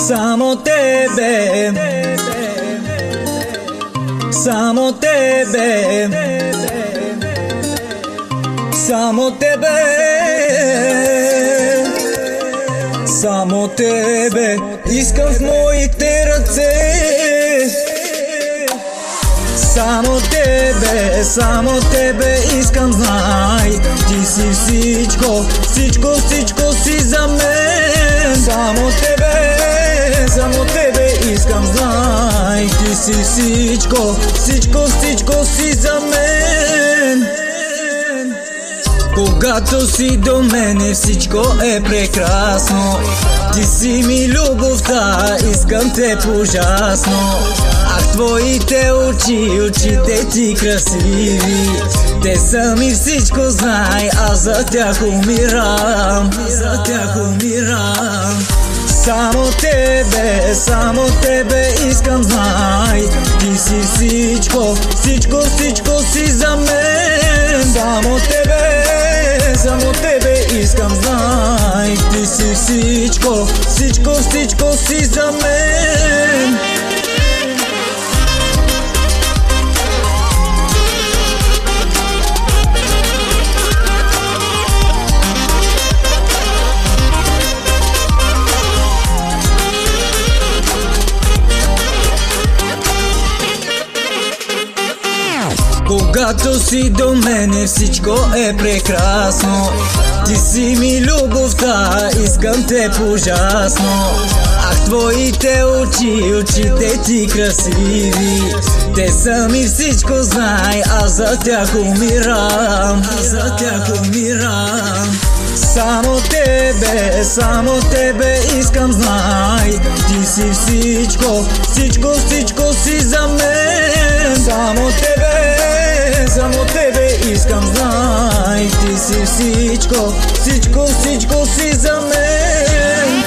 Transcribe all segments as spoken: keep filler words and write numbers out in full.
Само тебе, само тебе, само тебе, само тебе искам в моите ръце. Само тебе, само тебе искам, знай, ти си всичко, всичко, всичко си за мен. Само тебе, само тебе искам, знай, ти си всичко, всичко, всичко си за мен. Когато си до мене всичко е прекрасно, ти си ми любовта, искам те ужасно. Ах, твоите очи, очите ти красиви, те са ми всичко, знай, аз за тях умирам, за тях умирам. Само тебе, само тебе искам, знай, ти си всичко, всичко, всичко си за мен. Само тебе, само тебе искам, знай, ти си всичко, всичко, всичко си за мен. Когато си до мене всичко е прекрасно, ти си ми любовта, искам те ужасно. Ах, твоите очи, очите ти красиви, те са ми всичко, знай, аз за тях умирам, за тях умирам. Само тебе, само тебе искам, знай, ти си всичко, всичко, всичко си за мен. Само тебе, само тебе искам, знай, ти си всичко, всичко, всичко си за мен.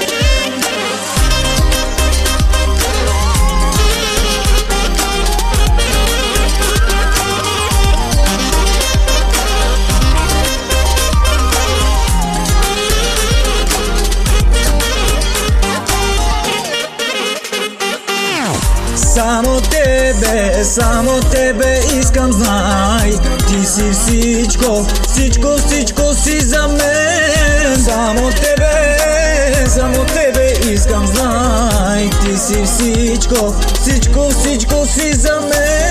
Само тебе, само тебе искам, знай, ти си всичко, всичко, всичко си за мен. Само тебе, само тебе искам, знай, ти си всичко, всичко, всичко си за мен.